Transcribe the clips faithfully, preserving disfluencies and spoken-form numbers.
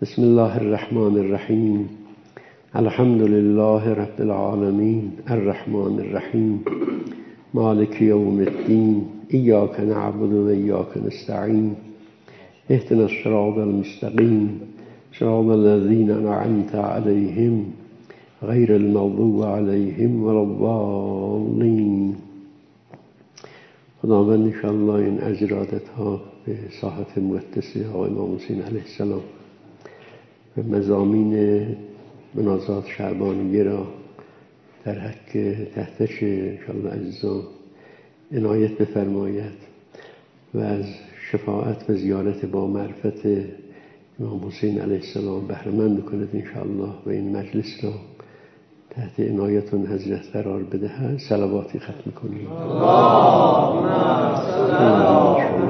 بسم الله الرحمن الرحیم. الحمد لله رب العالمین الرحمن الرحیم مالک یوم الدین ایاک نعبد و ایاک نستعین اهدنا الصراط المستقیم صراط الذین انعمت علیهم غیر المغضوب علیهم ولا الضالین. خداوند انشاءالله این از ارادت ها به ساحت مقدسه آقای امام حسین علیه السلام و مضامین مناظرات شعبانیه را در حق تحتش انشاءالله عزیزان عنایت بفرماید و از شفاعت و زیارت با معرفت امام حسین علیه السلام بهره مند بکند انشاءالله و این مجلس را تحت عنایتون حضرت قرار بدهد. صلواتی ختم کنیم. اللهم صل علی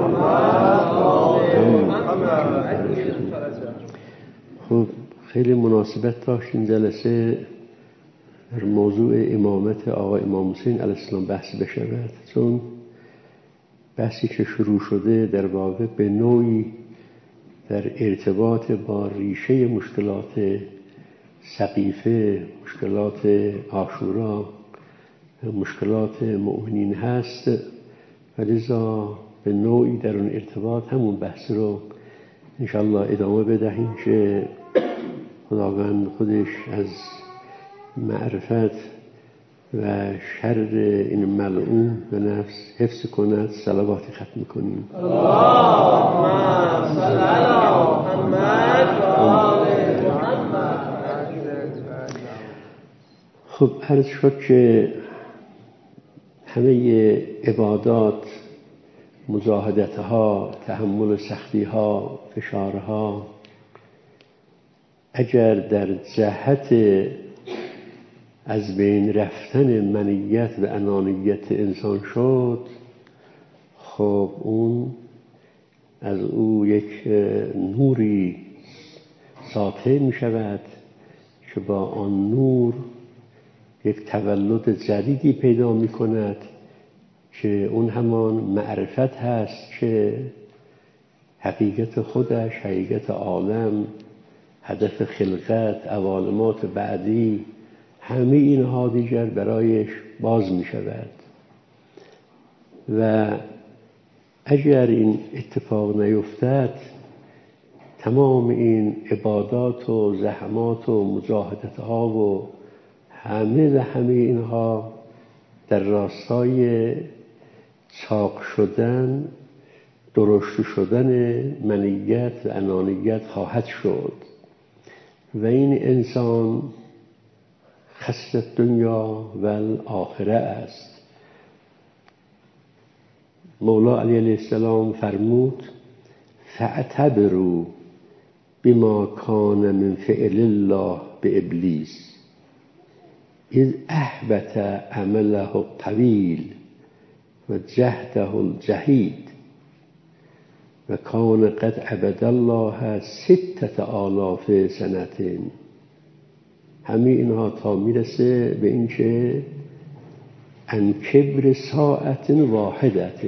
محمد. خب خیلی مناسبت داشت این جلسه در موضوع امامت آقای امام حسین علیه السلام بحث بشود، چون بحثی که شروع شده در واقع به نوعی در ارتباط با ریشه مشکلات سقیفه، مشکلات عاشورا، مشکلات مؤمنین هست و لذا به نوعی در اون ارتباط همون بحث رو انشاءالله ادامه بدهیم که خداوند خودش از معرفت و شر این ملعون به نفس حفظ کند. صلواتی ختم کنیم. اللهم صل علی محمد و آل محمد. خب عرض شد که همه عبادات، مجاهدتها، تحمل سختیها، فشارها اگر در جهت از بین رفتن منیت و انانیت انسان شد، خب اون از او یک نوری ساطع می شود که با آن نور یک تولد جدیدی پیدا می کند که اون همان معرفت هست که حقیقت خودش، حقیقت عالم، هدف خلقت، عوالمات بعدی، همه اینها دیگر برایش باز می شود. و اگر این اتفاق نیفتد، تمام این عبادات و زحمات و مجاهدت ها و همه و همه اینها در راستای چاق شدن، درشت شدن منیت و انانیت خواهد شد و این انسان خسر دنیا و الاخره است. مولا علی علیه السلام فرمود فاعتبروا بما کان من فعل الله به ابلیس اذ احبط عمله الطویل و جهده الجهید و کان قد عبد الله ستة آلاف سنة. همه اینها تا میرسه به این که ان کبر ساعت واحدت،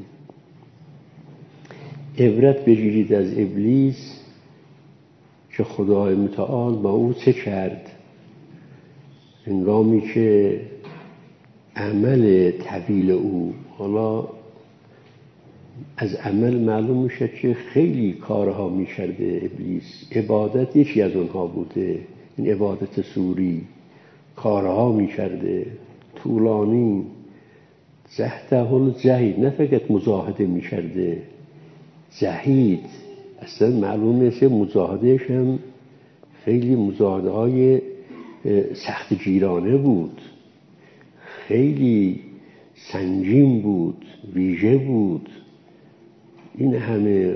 عبرت بگیرید از ابلیس که خدای متعال با او چه کرد هنگامی که عمل طویل او، حالا از عمل معلوم میشه که خیلی کارها میکرده ابلیس، عبادت یکی از اونها بوده، این عبادت سوری، کارها میکرده طولانی، جهده الجهید، نه فقط مجاهده میکرده، جهید، اصلا معلوم نیست مجاهدهش هم خیلی مجاهده های سخت گیرانه بود، خیلی سنگین بود، ویژه بود. این همه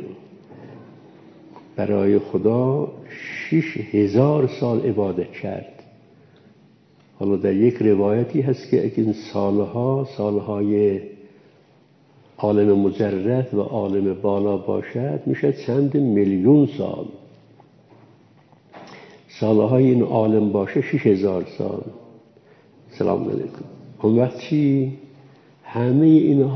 برای خدا شش هزار سال عبادت کرد. حالا در یک روایتی هست که این سالها سالهای عالم مجرد و عالم بالا باشد میشه چند میلیون سال. سالهای این عالم باشه شش هزار سال. سلام علیکم. اون وقت چی؟ همه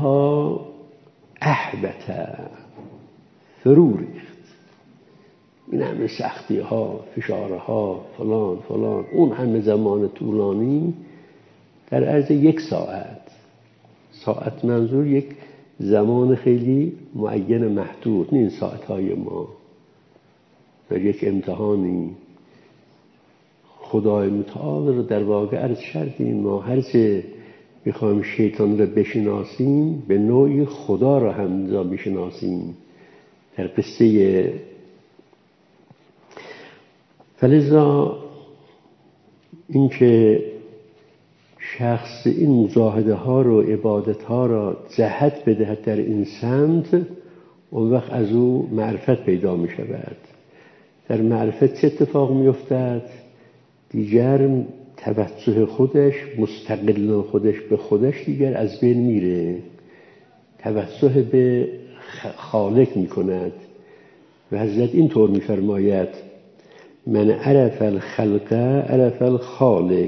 اینها احبته، فرو ریخت. این همه سختی ها، فشارها، فلان فلان، اون همه زمان طولانی در عرض یک ساعت. ساعت منظور یک زمان خیلی معین محدود، نه این ساعتهای ما. در یک امتحانی خدای متعال رو در واقع عرض کردیم، ما هرچه میخوایم شیطان رو بشناسیم به نوعی خدا رو هم میشناسیم. در قصه فلذا این که شخص این مجاهده ها رو، عبادت ها را جهت بدهد در این سمت، اون وقت از او معرفت پیدا می شود. در معرفت چه اتفاق می افتد؟ دیگر توجه خودش، مستقل خودش به خودش دیگر از بین میره، توجه به خالق می کند. و حضرت این طور می فرماید من عرف الخلق عرف الخالق.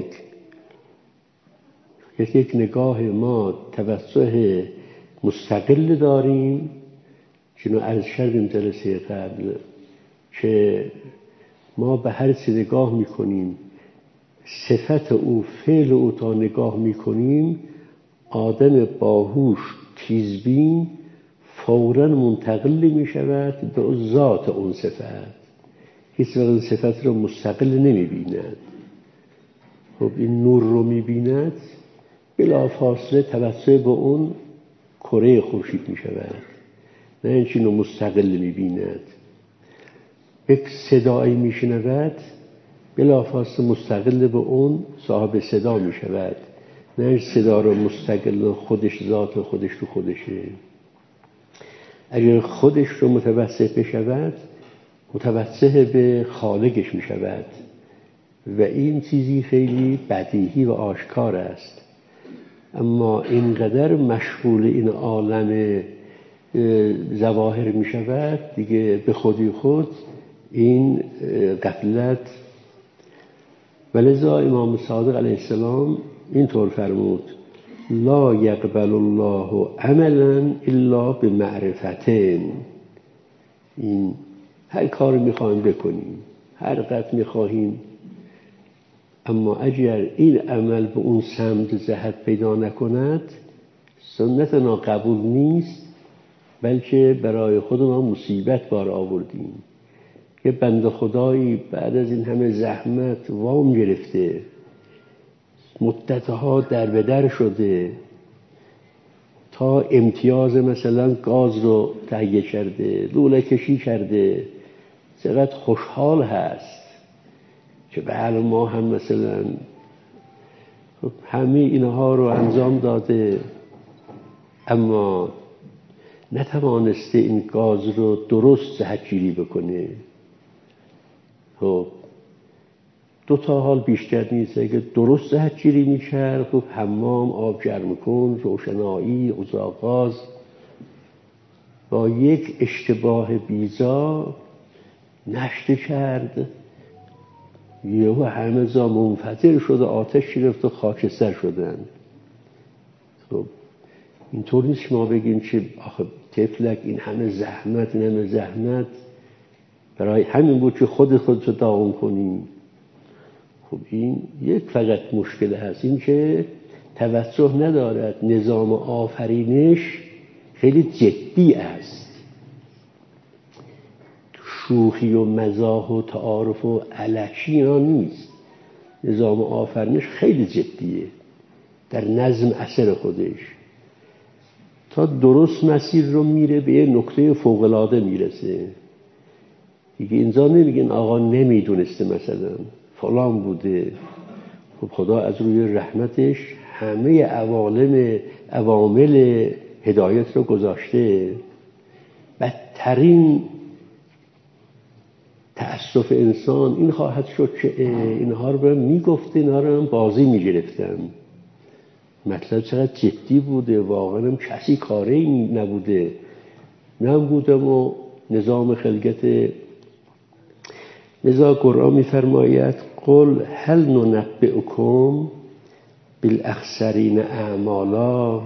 یک نگاه ما توجه مستقل داریم، چنو عرض کردیم جلسه قبل که ما به هر چی نگاه میکنیم صفت او، فعل او تا نگاه میکنیم، آدم باهوش تیزبین فوراً منتقل میشود به ذات اون صفت. هیچ وقت صفت رو مستقل نمیبیند. خب این نور رو میبیند، بلا فاصله توجه به اون کره خورشید میشود، نه اینچه رو مستقل میبیند. یک صدایی میشنود، بلا فاصله مستقل به اون صاحب صدا میشود، نه این صدا رو مستقل خودش، ذات خودش تو خودشه. اگر خودش رو متوسط بشود، متوسط به خالقش میشود و این چیزی خیلی بدیهی و آشکار است. اما اینقدر مشغول این عالم ظواهر می شود دیگه به خودی خود این غفلت. ولذا امام صادق علیه السلام اینطور فرمود لا یقبل الله عملا الا بمعرفتین. این هر کار میخوایم بکنیم، هر قدر میخواهیم، اما اگر این عمل به اون سمت جهت پیدا نکند، سنت ما قبول نیست، بلکه برای خود ما مصیبت بار آوردیم. که بنده خدایی بعد از این همه زحمت وام گرفته، مدتها در به در شده تا امتیاز مثلا گاز رو تهیه کرده، لوله کشی کرده، چقدر خوشحال هست که بله ما هم مثلا همه اینها رو انجام داده، اما نتوانسته این گاز رو درست جهتگیری بکنه. خب دو تا حال بیشتر نیست. اگه درست جهتگیری میکرد، خب حمام، آب گرم کن، روشنایی، اجاقاز، با یک اشتباه بیجا نشته کرد، یهو همه جا منفجر شده، آتش گرفت و خاکستر شدن. خب اینطور نیست ما بگیم که آخه طفلک این همه زحمت، این همه زحمت برای همین بود که خود خودتو داغون کنیم. خب این یک فقط مشکل هست، این که توجه ندارد نظام آفرینش خیلی جدی است. شوخی و مزاح و تعارف و الکی ها نیست. نظام آفرینش خیلی جدیه در نظم اثر خودش. تا درست مسیر رو میره به یه نقطه فوق‌العاده میرسه. دیگه اینجا نمیگن آقا نمیدونسته مثلا فلان بوده. خب خدا از روی رحمتش همه عوالم عوامل هدایت رو گذاشته. بدترین تأسف انسان این خواهد شد که اینها رو میگفته، اینها رو بازی میگرفتن. مطلب چقدر جدی بوده، واقعا هم کسی کاری نبوده نبوده و نظام خلقت. لذا قرآن میفرماید قل هل ننبئکم بالاخسرین اعمالا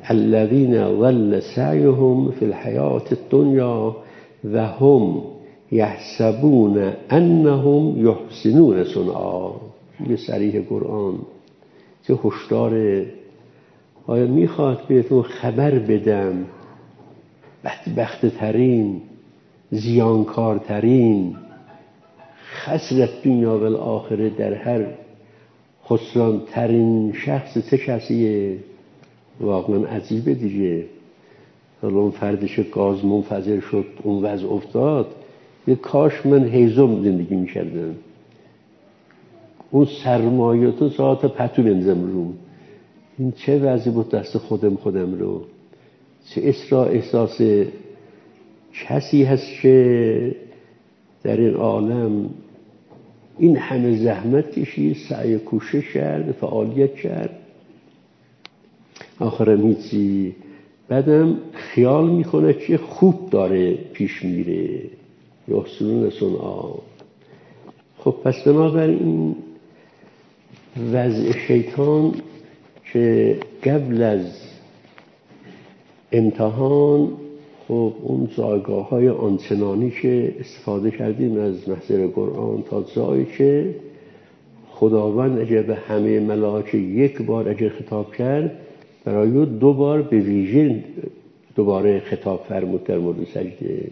الذین ضل سعیهم فی الحیاة الدنیا و هم یحسبون انهم یحسنون صنعا. یه صریح قرآن چه هشداره. آیا میخواد بهتون خبر بدم بدبخت ترین، زیانکارترین، خسرت دنیا و الاخره در هر خسران ترین شخص چه کسیه؟ واقعا عجیبه دیگه. حالا اون فردش گاز منفجر شد، اون وضع افتاد، یه کاش من هیزم زندگی میکردم، اون سرمایه ساعت پتو بنزم رو. این چه وضعی بود دست خودم خودم رو. چه اسرا احساس کسی هست که در این عالم این همه زحمت کشید، سعی کوشش کرد، فعالیت کرد، آخرم هیچی. بعدم خیال میکنه که خوب داره پیش میره. یحسنون صنعا. خب پس بنابراین وضع شیطان که قبل از امتحان، خب اون جایگاه های آنچنانی که استفاده کردیم از محضر قرآن تا جایی که خداوند اگر به همه ملائکه یک بار اگر خطاب کرد، برای دو بار به ویژه دوباره خطاب فرمود در مورد سجده.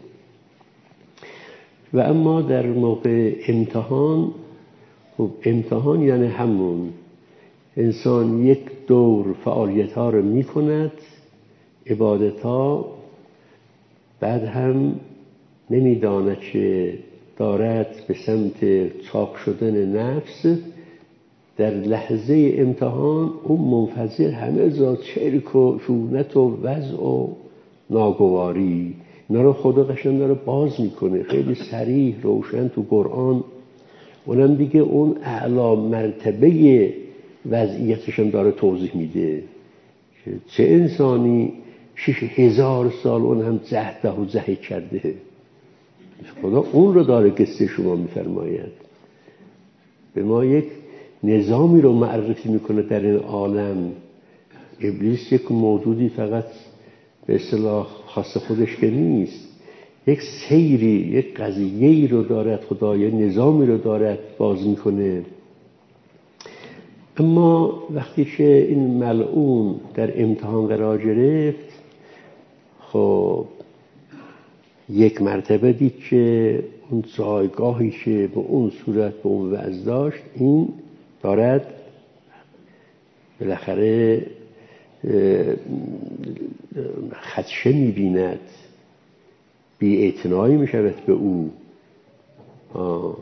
و اما در موقع امتحان، خب امتحان یعنی همون انسان یک دور فعالیت ها رو می کند، عبادت ها، بعد هم نمیداند که دارد به سمت چاک شدن نفس. در لحظه امتحان اون منفجر همه جا چرک و شونت و وضع و ناگواری، اینا رو خدا قشنگ داره باز میکنه خیلی صریح روشن تو قرآن. اونم دیگه اون اعلی مرتبه وضعیتشم داره توضیح میده. چه انسانی شش هزار سال اون هم زهده و زهی کرده، خدا اون رو داره قصه شما میفرماید. به ما یک نظامی رو معرفی میکنه در این عالم. ابلیس یک موجودی فقط به اصطلاح خاص خودش که نیست، یک سیری، یک قضیه‌ای رو دارد خدا، یک نظامی رو دارد باز میکنه. اما وقتی که این ملعون در امتحان قرار گرفت، خب یک مرتبه دید که اون جایگاهی که به اون صورت به اون وضع داشت، این دارد بالاخره خدشه میبیند، بی اعتنایی میشود به او. آه.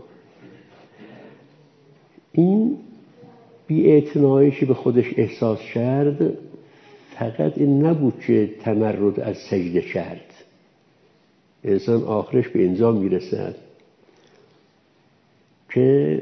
این بی اعتنایی که به خودش احساس کرد فقط این نبود که تمرد از سجده کرد. انسان آخرش به اینجا میرسد که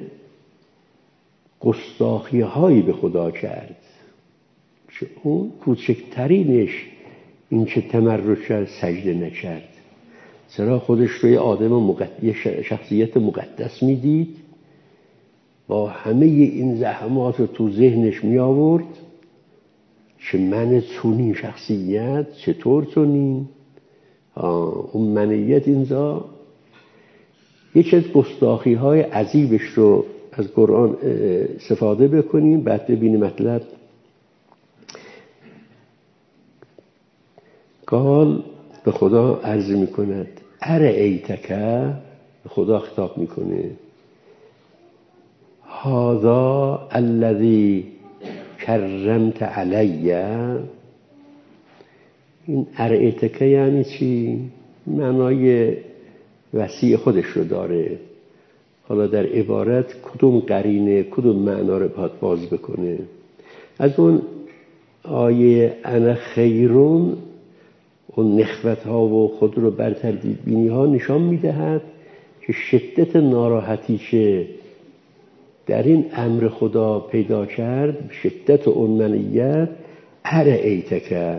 گستاخی هایی به خدا کرد که اون کوچکترینش این که تمرد کرد سجده نکرد. چرا خودش روی آدم مقدس، شخصیت مقدس میدید، با همه این زحمات رو تو ذهنش می آورد که من چونین شخصیت چطور چونین. اون منیت اینجا یکی از گستاخی های عجیبش رو از قرآن استفاده بکنیم، بعد ببینیم مطلب. قال به خدا عرض می کند ارأیتک، به خدا خطاب می کنه، هذا الذی کرمت علی. این ارأیتک یعنی چی؟ معنای وسیع خودش رو داره. حالا در عبارت کدوم قرینه کدوم معنا رو باید باز بکنه. از اون آیه انا خیرون، اون نخوت ها و خود رو برتر بینی ها نشان میدهد که شدت ناراحتی که در این امر خدا پیدا کرد، شدت اون منیت، ارأیتک،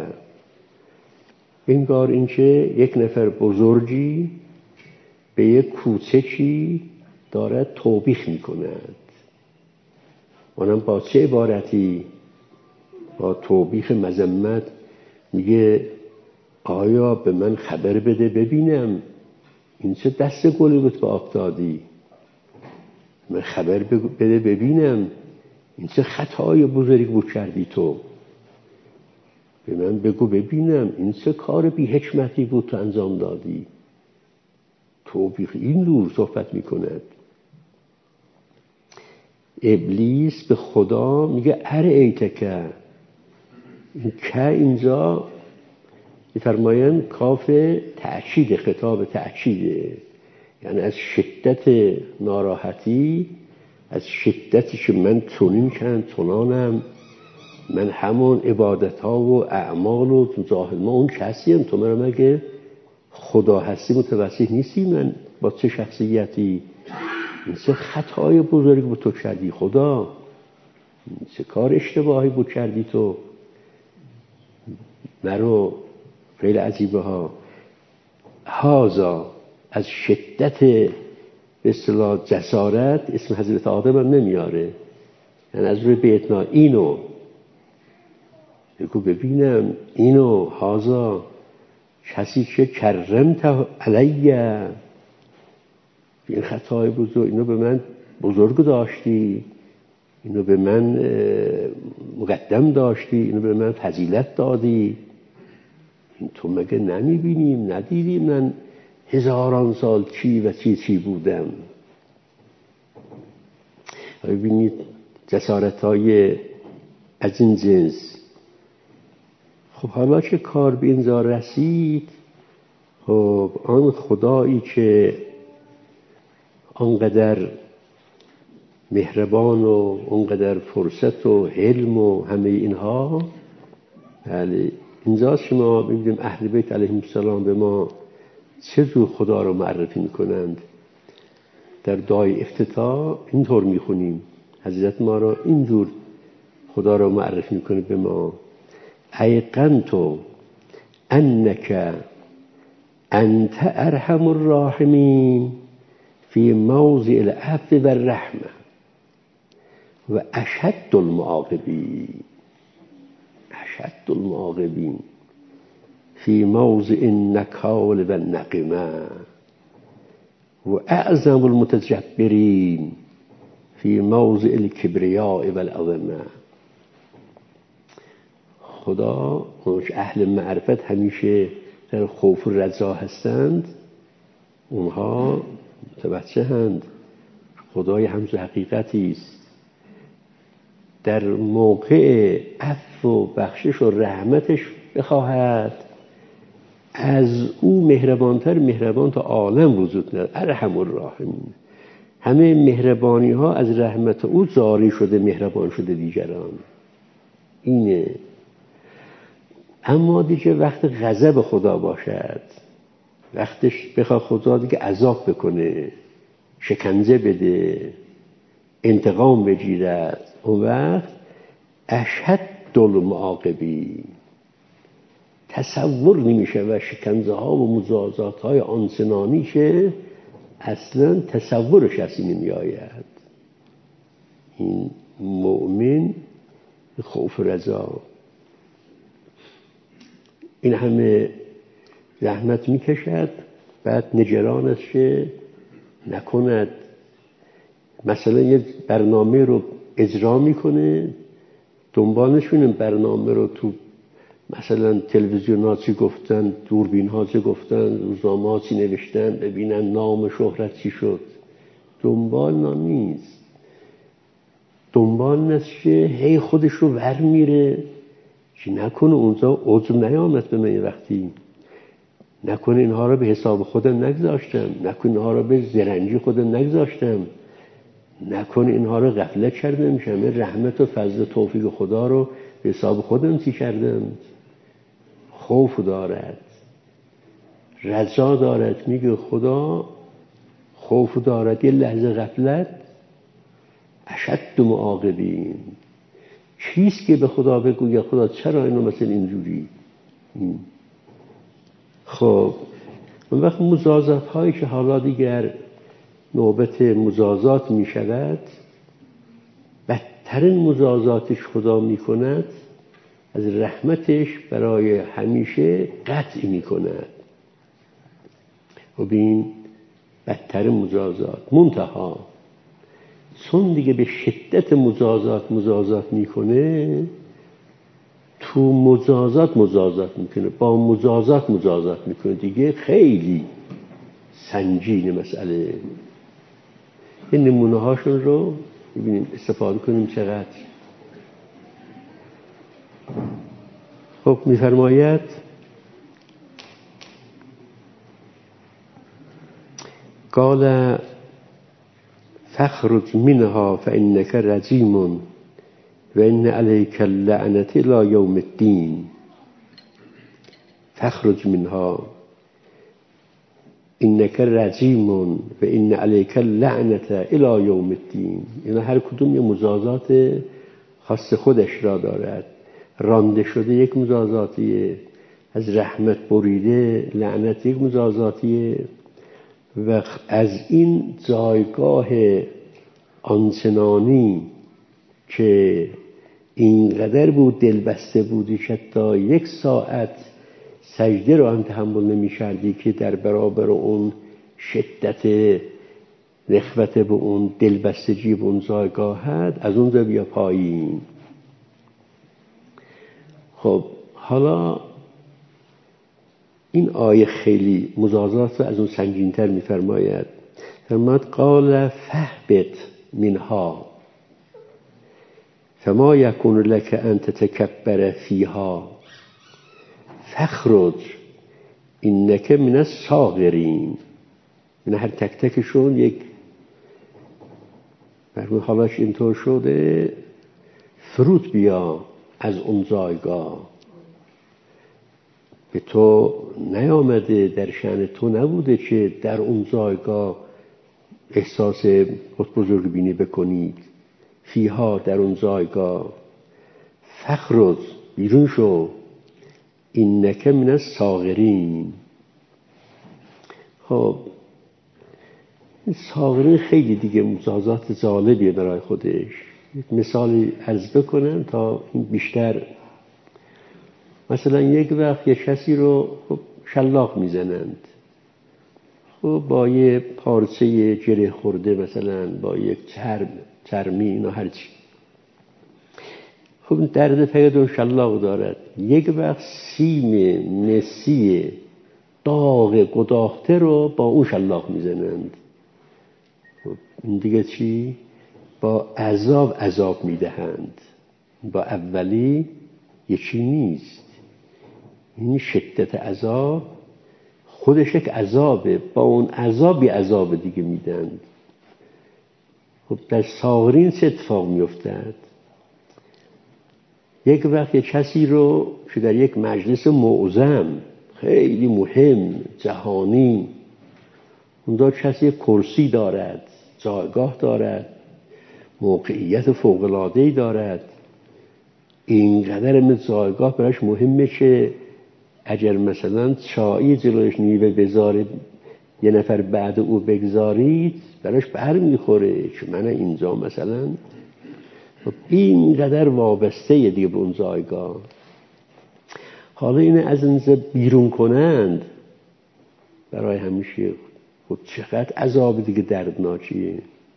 انگار این که یک نفر بزرگی به یک کوچکی دارد توبیخ میکند. اونم با چه عبارتی؟ با توبیخ مذمت. میگه آیا به من خبر بده ببینم این چه دست گلی بود به آب دادی، من خبر بده ببینم این چه خطای بزرگی بود کردی تو، به من بگو ببینم این چه کار بی حکمتی بود تو انجام دادی. تو بی این دور صحبت میکند. ابلیس به خدا میگه ارایتک، این که اینجا میفرمایند کاف تأکید، خطاب تأکیده، یعنی از شدت ناراحتی، از شدتی که من چنین کن چنانم، من همون عبادت ها و اعمال و ظاهر ما اون کسیم، تو من مگه خدا هستی متوسط نیستی من با چه شخصیتی؟ این چه خطای بزرگی بود تو کردی خدا، این چه کار اشتباهی بود کردی تو مرو. خیلی عجیبه ها. هازا از شدت به اصطلاح جسارت اسم حضرت آدم هم نمیاره، یعنی از روی بیتنا اینو بگو ببینم، اینو هازا کسی که کرمت علیه، این خطای بزرگ، اینو به من بزرگ داشتی، اینو به من مقدم داشتی، اینو به من فضیلت دادی، این تو مگه نمیبینیم ندیدیم من هزاران سال چی و چی چی بودم. ببینید جسارت های از این جنس. خب حالا که کار به اینجا رسید، خب آن خدایی که آنقدر مهربان و آنقدر فرصت و حلم و همه اینها، بله اینجاست که ما می‌بینیم اهل بیت علیهم السلام به ما چه جور خدا رو معرفی میکنند. در دعای افتتاح اینطور میخونیم، حضرت ما رو اینجور خدا رو معرفی میکنه به ما: ایقنت انک انت ارحم الراحمین فی موضع العفو و الرحمه و اشد المعاقبین، اشد المعاقبین فی موضع النکال و النقمه و اعظم المتجبرین فی موضع الکبریاء و العظمه. خدا اهل معرفت همیشه در خوف و رجا هستند، اونها متوجه هستند خدای همز حقیقتی است. در موقع عفو و بخشش و رحمتش بخواهد، از او مهربانتر مهربان تا عالم وجود ندارد. ارحم الراحمین، همه مهربانی ها از رحمت او جاری شده، مهربان شده دیگران، اینه. اما دیگه وقت غضب خدا باشد، وقتش بخواد خدا دیگه عذاب بکنه، شکنجه بده، انتقام بگیرد، اون وقت اشد المعاقبین، تصور نمیشه و شکنجه ها و مجازات های آنچنانی که اصلا تصورش از این نمی آید. این مؤمن خوف و رجا، این همه زحمت میکشد، بعد نگران است که نکند مثلا یه برنامه رو اجرا میکنه، دنبالش این برنامه رو تو مثلا تلویزیون ها چی گفتن، دوربین ها چی گفتن، روزنامه ها چی نوشتن، ببینن نام شهرت چی شد. دنبال نیست، دنبال نیست که هی خودش رو ور میره که نکنه اونجا عجب نیامد به من وقتی، نکنه اینها رو به حساب خودم نگذاشتم، نکنه اینها رو به زرنگی خودم نگذاشتم، نکنه اینها رو غفلت کردم، میشه رحمت و فضل و توفیق خدا رو به حساب خودم چی کردم. خوف دارد، رجا دارد، میگه خدا خوف دارد، یه لحظه غفلت اشد معاقبین. چیست که به خدا بگوید خدا چرا اینو مثل اینجوری؟ خب اون وقت مجازات هایی که حالا دیگر نوبت مجازات می شود، بدترین مجازاتش خدا می کند، از رحمتش برای همیشه قطع می کند. و بین بدتر مجازات. منتها چون دیگه به شدت مجازات مجازات میکنه، تو مجازات مجازات میکنه، با مجازات مجازات میکنه، دیگه خیلی سنگین مسئله. این نمونه هاشون رو ببینیم، استفاده کنیم چقدر. خب میفرماید قال فاخرج منها فانك رجیم و ان علیک اللعنة الی یوم الدین. فاخرج منها انک رجیم و ان علیک اللعنة الی یوم الدین. یعنی هر کدوم یه مجازات خاص خودش را دارد. رانده شده یک مجازاتیه، از رحمت بریده لعنت یک مجازاتیه، و از این جایگاه آنچنانی که اینقدر بود دلبسته بودی که تا یک ساعت سجده رو هم تحمل نمی کردی که در برابر اون شدت نخوت به اون دلبستگی به اون جایگاهت، از اونجا بیا پایین. خب حالا این آیه خیلی مجازات رو از اون سنگین‌تر می‌فرماید. فرماید قال فاهبط منها فما یکون لك ان تتکبر فیها فاخرج انک من الصاغرین. من هر تک تکشون یک برای حالاش اینطور شده، فرود بیا از اون جایگاه. به تو نیامده، در شأن تو نبوده که در اون جایگاه احساس خود بزرگبینی بکنید. فیها، در اون جایگاه. فاخرج، بیرون شو. اینک من الصاغرین. خب این صاغرین خیلی دیگه مجازات جالبیه برای خودش. یک مثالی عرض بکنم تا این بیشتر. مثلا یک وقت یک کسی رو خب شلاق میزنند، خب با یه پارچه گره خورده، مثلا با یک چرم چرمی اینا هرچی، خب درد پیدا شلاق دارد. یک وقت سیم مسی داغ گداخته رو با اون شلاق میزنند. خب این دیگه چی؟ با عذاب عذاب میدهند، با اولی یکی نیست. این شدت عذاب خودش یک عذابه، با اون عذابی عذاب دیگه میدن. خب در صاغرین چه اتفاق میافتد؟ یک وقت یک کسی رو که در یک مجلس معظم خیلی مهم جهانی، اونجا کسی یک کرسی دارد، جایگاه دارد، موقعیت فوق‌العاده‌ای دارد، اینقدر من جایگاه براش مهمه که اگر مثلا چایی جلوش نیوه بذارید یه نفر بعد او بگذارید براش بر میخوره که من اینجا مثلا. خب اینقدر وابسته دیگه به اون جایگاه. حالا اینه از اینجا بیرون کنند برای همیشه. خب چقدر عذاب دیگه دردناکیه.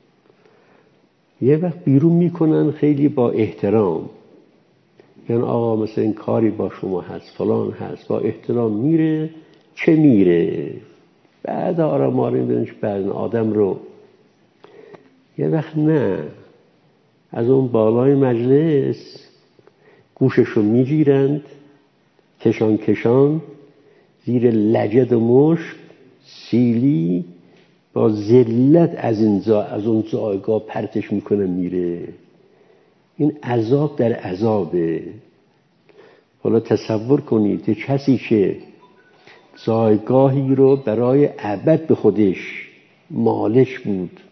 یه وقت بیرون میکنن خیلی با احترام، یعنی آقا مثلا این کاری با شما هست، فلان هست، با احترام میره. چه میره بعد آرام آرام بدونش بعد آدم رو. یه وقت نه، از اون بالای مجلس گوشش رو میگیرند، کشان کشان زیر لجد و مشک سیلی با ذلت از اینجا از اون جایگاه پرتش میکنه میره. این عذاب در عذابه. حالا تصور کنید که کسی که جایگاهی رو برای ابد به خودش مالش بود،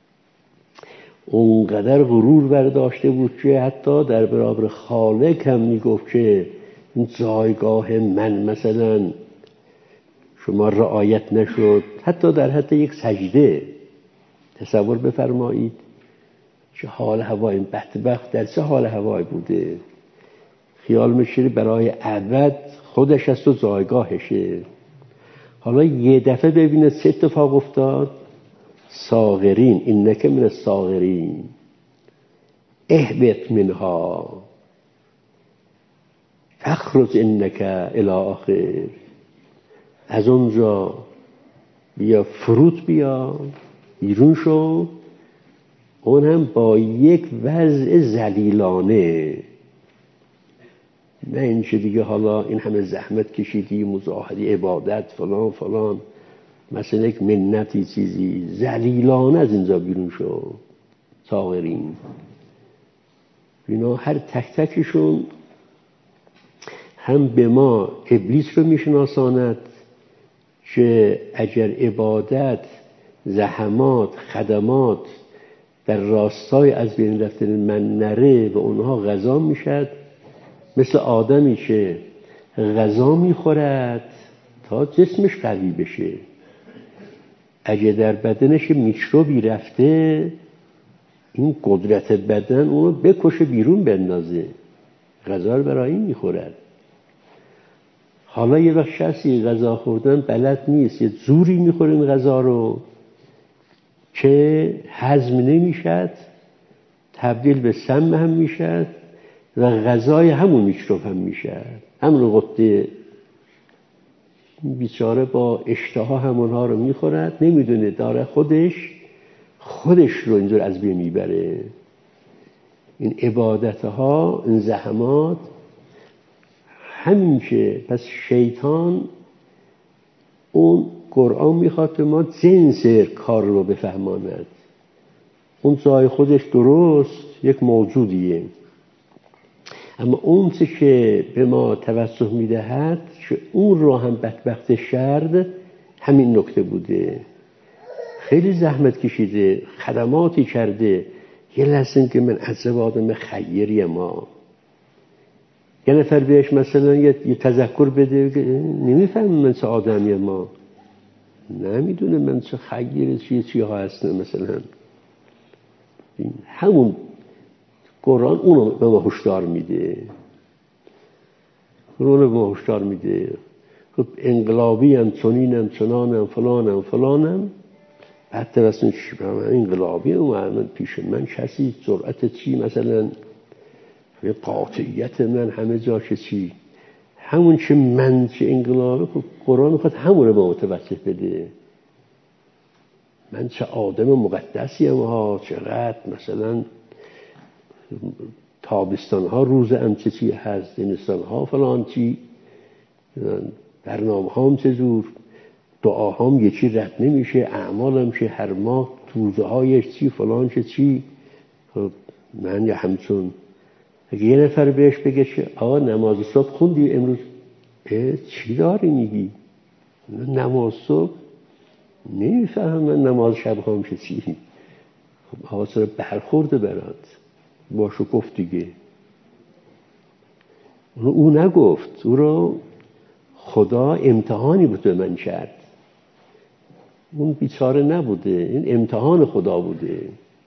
اونقدر غرور برداشته بود که حتی در برابر خالق هم میگفت که این جایگاه من مثلا شما رعایت نشد. حتی در حتی یک سجده تصور بفرمایید چه حال هوای این بدبخت در چه حال هوای بوده. خیال میشه برای ابد خودش است و جایگاهشه. حالا یه دفعه ببینه چه اتفاق افتاد. ساغرین اینک من الساغرین اهبط منها فخرج انک الی آخر. از اونجا بیا فرود بیا بیرون شو، اون هم با یک وضع ذلیلانه، نه اینکه دیگه حالا این همه زحمت کشیدی مجاهدی عبادت فلان فلان مثلا یک منتی چیزی، ذلیلانه از اینجا بیرون شو. ساغرین اینا هر تک تکشون هم به ما ابلیس رو میشناساند که اگر عبادت، زحمات، خدمات در راستای از بین رفتن من نره و اونها غذا میشد، مثل آدمی که غذا میخورد تا جسمش قوی بشه، اگه در بدنش میکروبی رفته این قدرت بدن اونو بکشه بیرون بندازه، غذا رو برای این میخورد. حالا یه وقت شخصی غذا خوردن بلد نیست، یه زوری میخوره این غذا رو که هضم نمیشد، تبدیل به سم هم میشد و غذای همون میکروب هم میشد، همون قطه. بیچاره با اشتها همونها رو میخورد، نمیدونه داره خودش خودش رو اینجور از بین میبره. این عبادتها، این زحمات همین که پس شیطان اون قرآن میخواد به ما جنس کار رو بفهماند. اون جای خودش درست یک موجودیه، اما اون چه که به ما توسط میدهد که اون رو هم بدبخت شرد همین نکته بوده. خیلی زحمت کشیده، خدماتی کرده، یه لحظه که من عجب آدم خیری ما، یه نفر بهش مثلا یه تذکر بده نمیفهم من چه آدمی ما، نمیدونه من چه خیری چیه چی ها هستم. مثلا همون قرآن اونو به ما هشدار میده، اونو به ما هشدار میده. خب انقلابی هم چنینم چنانم فلانم فلانم، بعد توسط انقلابی هم پیش من کسی جرأت چی مثلا قاطعیت من همه جا که چی، همون که من چه انقلابی. خب قرآن میخواد همون رو به متوسط بده. من چه آدم مقدسیم ها، چقدر مثلا تابستان ها روز هم چه چی هست، زمستان ها فلان چی، برنامه هام چه جور، دعا هام یکی رد نمیشه، اعمالم که هر ماه توزه هایش چی فلان چه چی. خب من یا همچون اگه یه نفر بهش بگه که آقا نماز صبح خوندی امروز، چی داری میگی؟ نماز صبح نمیفهم، من نماز شب هم چه چی. خب آقا سر برخورده برات باشو گفت دیگه. او نگفت، او رو خدا امتحانی بود به من کرد، اون بیچاره نبوده، این امتحان خدا بوده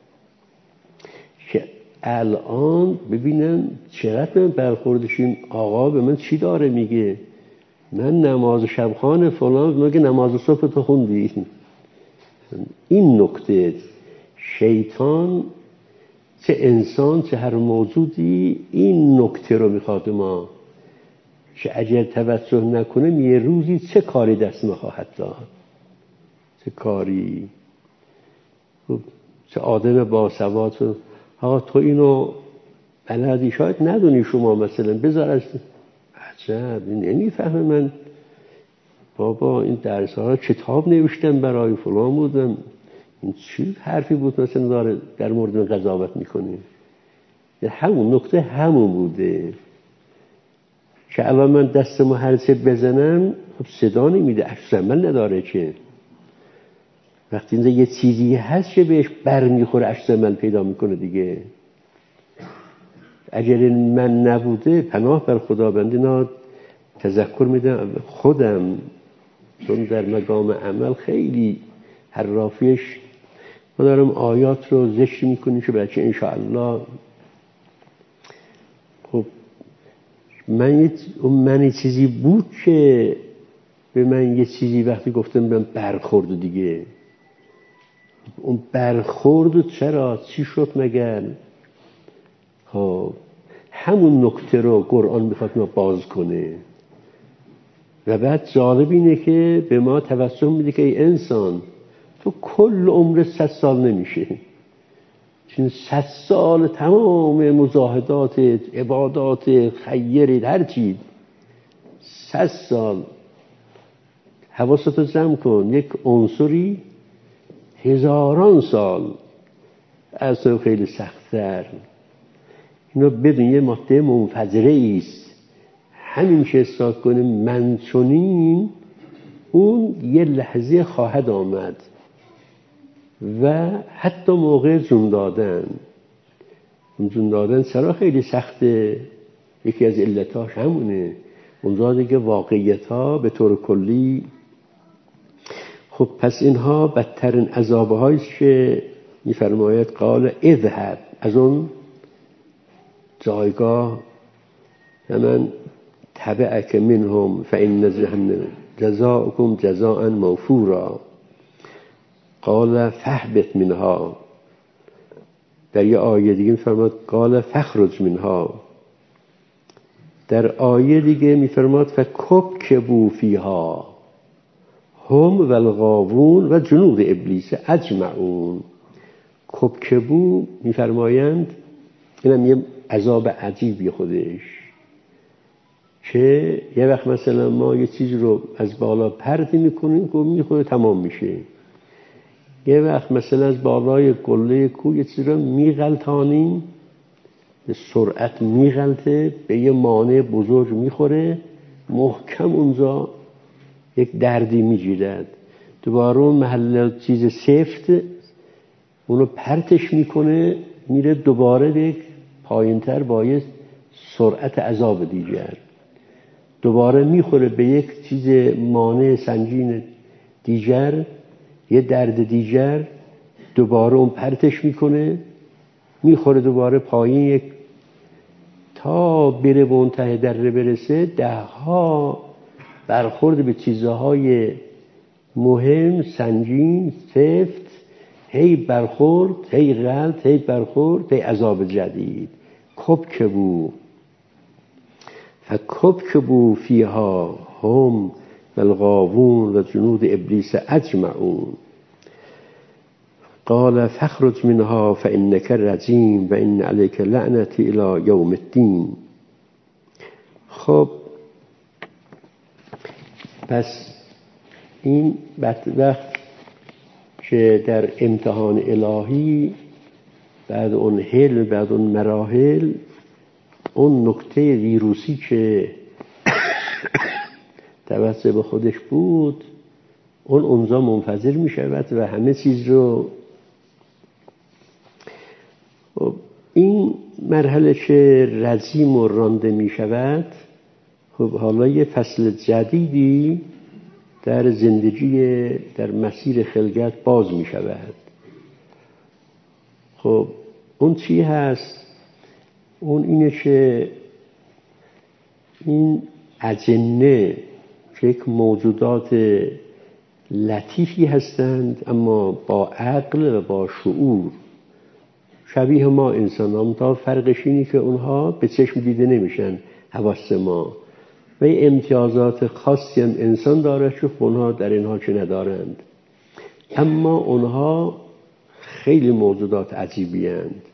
که الان ببینن چقدر من برخوردشیم. آقا به من چی داره میگه؟ من نماز شبخانه فلان، میگه نماز صبح تو خوندی. این نکته شیطان چه انسان چه هر موجودی این نکته رو میخواد ما که اگر توجه نکنه یه روزی چه کاری دست ما خواهد داد، چه کاری. خب چه آدم با سواد، آقا تو اینو بلدی شاید ندونی شما مثلا بذار از عجب نمیفهمه. من بابا این درس ها کتاب نوشتم برای فلان بودم، این چی حرفی بود مثلا داره در مورد من قضاوت میکنه. همون نکته همون بوده که الان من دستمو هر چه بزنم خب صدا نمیده، عکس عمل نداره. که وقتی اینجا یه چیزی هست که بهش بر میخوره عکس عمل پیدا میکنه دیگه. اگر این من نبوده پناه بر خداوندی، نه تذکر میدم خودم، چون در مقام عمل خیلی حرافیش ما دارم آیات رو ذکر میکنیم که بچه انشاءالله. خب من اون من چیزی بود که به من یه چیزی وقتی گفتم من برخورد دیگه. اون برخورد چرا چی شد مگر؟ خب همون نکته رو قرآن میخواد ما باز کنه و بعد جالب اینه که به ما توسل میده که ای انسان تو کل عمر صد سال نمیشه، چون صد سال تمام مجاهدات عبادات خیرت هر چی صد سال حواستو جمع کن، یک عنصری هزاران سال اصلا خیلی سخت‌تر. اینو بدون یه ماده منفجره است، همین که احساس کنه من چنین، اون یه لحظه خواهد آمد و حتی موقع جون دادن جون دادن سرا خیلی سخته، یکی از علتاش همونه. اونجا دیگه واقعیت ها به طور کلی. خب پس اینها بدترین عذابه هایست که میفرماید قال اذهب، از اون جایگاه من تبعک منهم فإن جهنم جزاؤکم جزاء موفورا. قال فاهبط منها، در یه آیه دیگه میفرماد قال فاخرج منها، در آیه دیگه میفرماد فکبکبوا فیها هم و الغاوون و جنود ابلیس اجمعون. کبکبو میفرمایند اینم یه عذاب عجیبی خودش، که یه وقت مثلا ما یه چیز رو از بالا پرت میکنیم که میخوره تمام میشه، یه وقت مثلا از بالای قله کوه یه چیز رو میغلطانیم به سرعت میغلطه، به یه مانع بزرگ میخوره، محکم اونجا یک دردی میگیرد، دوباره اون محل چیز سفت اونو پرتش میکنه، میره دوباره یک پایینتر با یه سرعت عذاب دیگر، دوباره میخوره به یک چیز مانع سنگین دیگر، یه درد دیگر، دوباره اون پرتش میکنه، میخوره دوباره پایین، یک تا بره به اون ته دره برسه، ده ها برخورد به چیزهای مهم سنگین سفت، هی برخورد هی غلط هی برخورد هی عذاب جدید. کبکبو فکبکبوا فیها هم و الغاوون و جنود ابلیس اجمعون. قال فاخرج منها فانک رجیم و ان علیک لعنتی الی یوم الدین. خب پس این وقت که در امتحان الهی بعد اون حل بعد اون مراحل، اون نکته ویروسی که توسط به خودش بود اون اونجا منفجر می شود و همه چیز رو. این مرحله که رجیم و رانده می شود، خب حالا یه فصل جدیدی در زندگی در مسیر خلقت باز می شود. خب اون چی هست؟ اون اینه که این اجنه که یک موجودات لطیفی هستند اما با عقل و با شعور، شبیه ما انسان هم، تا فرقش اینی که اونها به چشم دیده نمیشن حواس ما، و امتیازات خاصی هم انسان داره که اونها در اینها چه ندارند، اما اونها خیلی موجودات عجیبی هستند.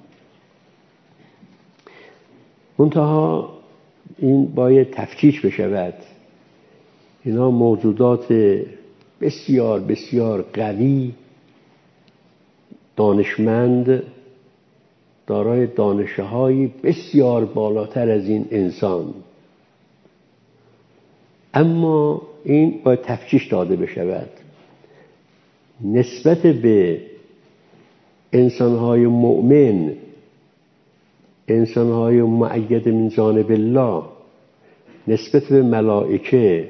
منتها این باید تفکیک بشود. اینا موجودات بسیار بسیار قوی، دانشمند، دارای دانشهایی بسیار بالاتر از این انسان، اما این باید تفکیک داده بشود. نسبت به انسانهای مؤمن، انسانهای مؤید من جانب الله، نسبت به ملائکه،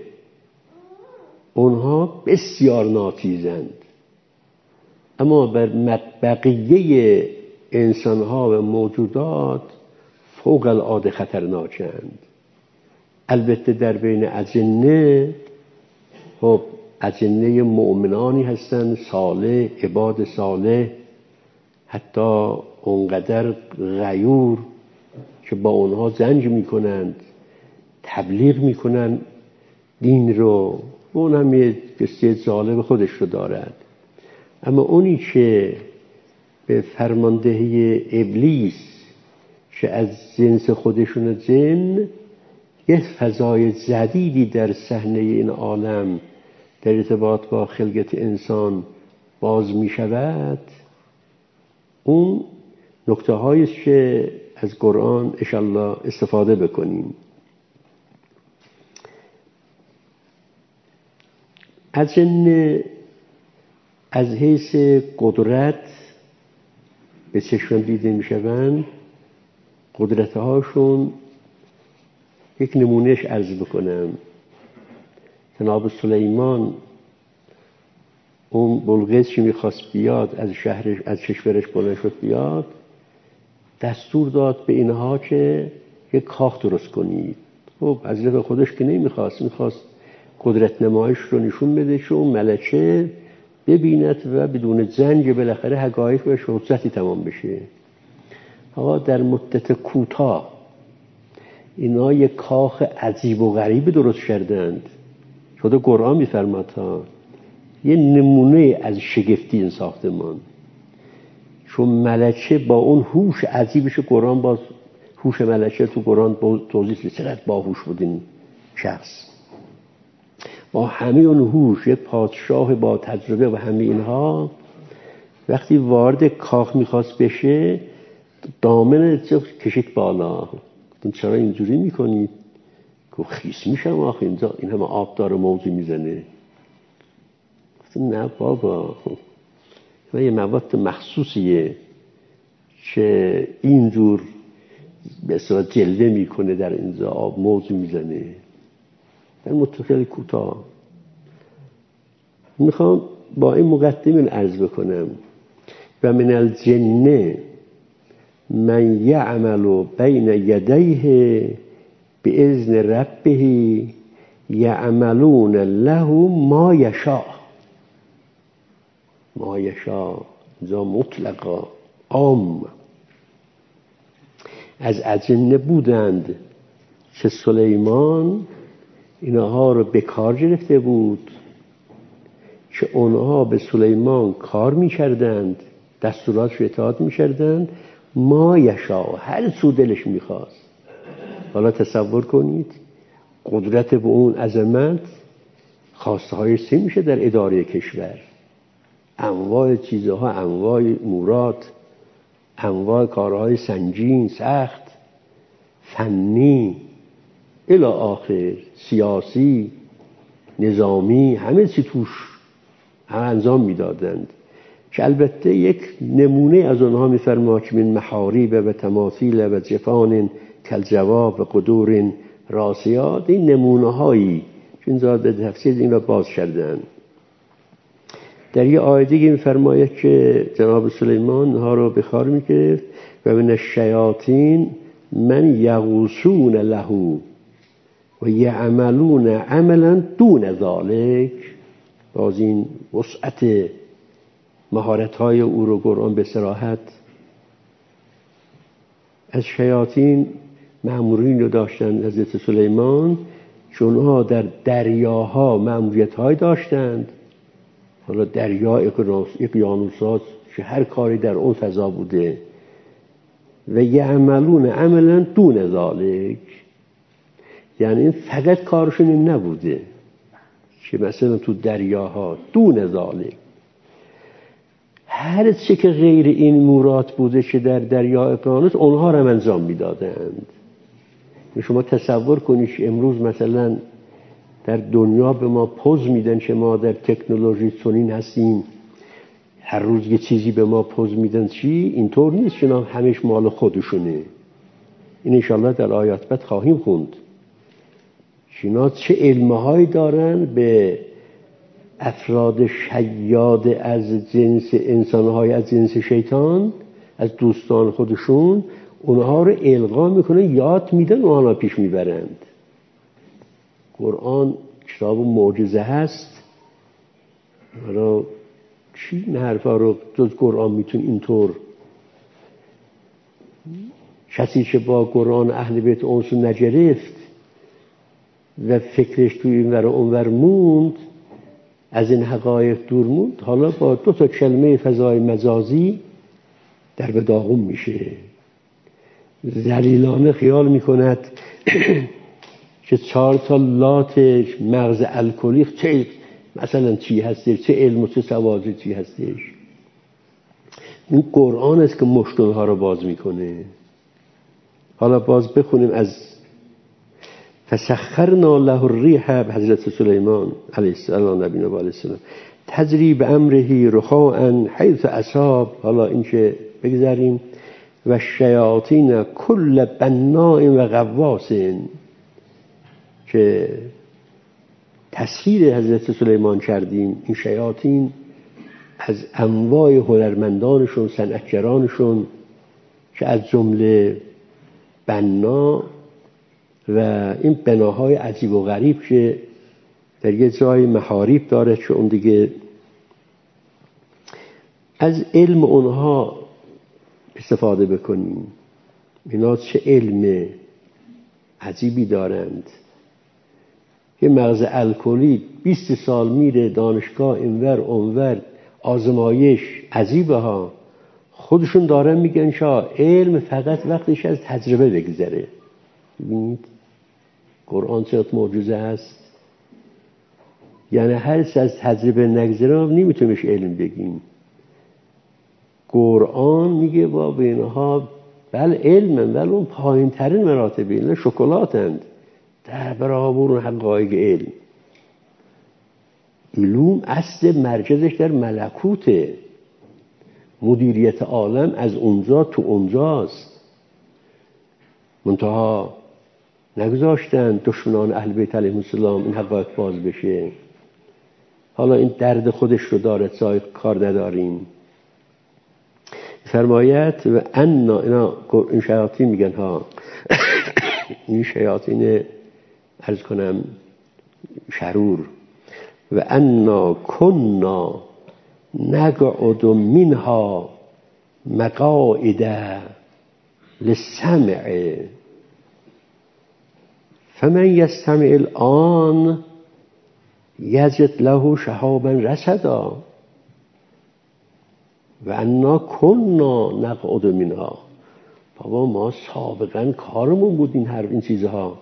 اونها بسیار ناچیزند، اما بر بقیه انسانها و موجودات فوق العاده خطرناکند. البته در بین اجنه خب اجنه مؤمنانی هستند، صالح، عباد صالح، حتی اونقدر غیور که با اونها زنج میکنند، تبلیغ میکنند دین رو. اون هم یه قصه جالب خودش رو دارد. اما اونی که به فرماندهی ابلیس که از جنس خودشون جن یه فضای جدیدی در صحنه این عالم در ارتباط با خلقت انسان باز می شود، اون نکته هاییست که از قرآن انشالله استفاده بکنیم. از جن از حیث قدرت به چشم دیده می شوند. قدرت هاشون یک نمونهش عرض بکنم. جناب سلیمان اون بلقیس که میخواست بیاد از شهرش، از کشورش بلند شد بیاد، دستور داد به اینها که یک کاخ درست کنید. خب حضرت خودش که نمیخواست، میخواست قدرت نمایش رو نشون بده که اون ملکه ببیند و بدون جنگ بالاخره حقایق و شهرتی تمام بشه. آقا در مدت کوتاه اینا یک کاخ عجیب و غریب درست کردند. خود قرآن میفرماد ها، یه نمونه از شگفتی این ساختمان. چون ملکه با اون هوش عجیبش، قرآن باز هوش ملکه تو قرآن توضیح میده چقدر باهوش بود این شخص. با همه اون هوش، یک پادشاه با تجربه و همه اینها، وقتی وارد کاخ میخواست بشه دامن کشید بالا. گفتم چرا اینجوری میکنید؟ گفت خیس میشم آخه اینجا این همه آب داره موجی میزنه. گفتم نه بابا، و یه مواد مخصوصیه که اینجور به اصطلاح جلوه میکنه در اینجا آب موج میزنه. در متخیل کوتاه میخوام با این مقدمه عرض بکنم. و من الجن من یعمل بین یدیه باذن ربه یعملون له ما یشاء. ما یشاء جا مطلقا عام. از اجنه بودند که سلیمان اینها رو به کار گرفته بود که اونها به سلیمان کار می‌کردند، دستوراتش رو اطاعت می‌کردند. ما یشاء، هر چه دلش می‌خواست. حالا تصور کنید قدرت به اون عظمت خواسته های سه میشه در اداره کشور. انواع چیزها، انواع امورات، انواع کارهای سنگین، سخت، فنی الی آخر، سیاسی، نظامی، همه چی توش هم انجام میدادند. که البته یک نمونه از اونها میفرما که من محاریب و تماثیل و جفان کالجواب و قدور راسیات. این نمونه هایی که اینجا به تفسیر این را باز کردن. در یه آیه دیگه میفرماید که جناب سلیمان ها رو به کار میگرفت و من الشیاطین من یغوصون له و یعملون عملا دون ذلک. باز این وسعت مهارت های او رو قرآن به صراحت از شیاطین مأمورین رو داشتن حضرت سلیمان، چون ها در دریاها مأموریت های داشتند. حالا دریا اقیانوسات که هر کاری در اون فضا بوده. و یعملون عملا دون ذالک، یعنی این فقط کارشون این نبوده که مثلا تو دریاها، دون ذالک هر چه که غیر این مورات بوده که در دریا اقیانوس اونها رو انجام میدادند. شما تصور کنید امروز مثلا در دنیا به ما پوز میدن که ما در تکنولوژی چنین هستیم، هر روز یه چیزی به ما پوز میدن. چی؟ اینطور نیست که همش مال خودشونه. این انشالله در آیات بعد خواهیم خوند. اینا چه علمهایی دارن به افراد شیاد از جنس انسانهای از جنس شیطان، از دوستان خودشون، اونها رو القا میکنن، یاد میدن، اونها پیش میبرند. قرآن کتاب معجزه هست، حالا چی این حرفا رو جز قرآن میتون اینطور؟ کسی که با قرآن اهل بیت انس نگرفت و فکرش توی این ور و اون ور موند، از این حقایق دور موند، حالا با دو تا کلمه فضای مجازی در به داغون میشه. ذلیلانه خیال میکند که چهار تا لات مغز الکلی چه مثلا چی هستش، چه علم و چه سوادی چی هستش. این قرآن است که مشتونها رو باز میکنه. حالا باز بخونیم از فسخرنا له الریح به حضرت سلیمان علیه السلام، نبی علیه السلام، تجری بامره رخاء حیث اصاب. حالا این که بگذاریم و شیاطین کل بناء و غواص، که تصویر حضرت سلیمان کردیم. این شیاطین از انواع هنرمندانشون، صنعتگرانشون، که از جمله بنا و این بناهای عجیب و غریب که در یه جای محاریب داره، که اون دیگه از علم اونها استفاده بکنیم. اینا چه علم عجیبی دارند. یه مغز الکلی بیست سال میره دانشگاه اینور اونور، آزمایش عجیبه ها. خودشون دارن میگن شا علم فقط وقتش از تجربه بگذره. ببینید قرآن چقدر معجزه هست. یعنی هر چیز از تجربه نگذره نمیتونیش علم بگیم. قرآن میگه با بینها بل علمن، بل اون پایین ترین مراتب علم شکلاتند در برابر حقایق علم. علوم اصل مرکزش در ملکوته. مدیریت عالم از اونجا تو اونجاست. منتها نگذاشتن دشمنان اهل بیت علیهم السلام این حقایق باز بشه. حالا این درد خودش رو داره، سایت کار نداریم. فرمایت و انا، اینا این شیاطین میگن ها این شیاطین عرض کنم شرور. و انا کنا نقعد منها مقاعد للسمع فمن یستمع الان یجد له شهابا رصدا. و انا کنا نقعد منها، بابا ما سابقا کارمون بود این حرف این چیزها.